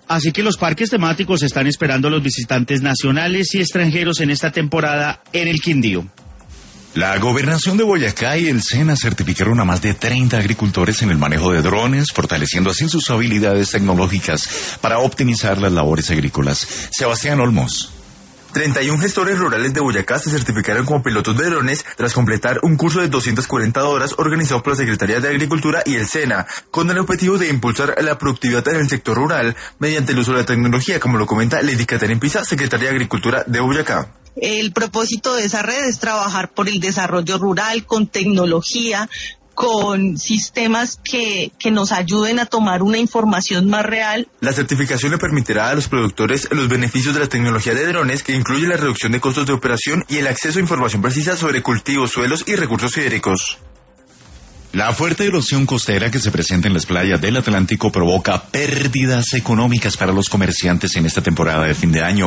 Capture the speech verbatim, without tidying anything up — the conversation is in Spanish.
Así que los parques temáticos están esperando a los visitantes nacionales y extranjeros en esta temporada en el Quindío. La Gobernación de Boyacá y el SENA certificaron a más de treinta agricultores en el manejo de drones, fortaleciendo así sus habilidades tecnológicas para optimizar las labores agrícolas. Sebastián Olmos. treinta y uno gestores rurales de Boyacá se certificaron como pilotos de drones tras completar un curso de doscientas cuarenta horas organizado por la Secretaría de Agricultura y el SENA, con el objetivo de impulsar la productividad en el sector rural mediante el uso de la tecnología, como lo comenta Lady Caterine Pisa, Secretaria de Agricultura de Boyacá. El propósito de esa red es trabajar por el desarrollo rural con tecnología, con sistemas que, que nos ayuden a tomar una información más real. La certificación le permitirá a los productores los beneficios de la tecnología de drones, que incluye la reducción de costos de operación y el acceso a información precisa sobre cultivos, suelos y recursos hídricos. La fuerte erosión costera que se presenta en las playas del Atlántico provoca pérdidas económicas para los comerciantes en esta temporada de fin de año.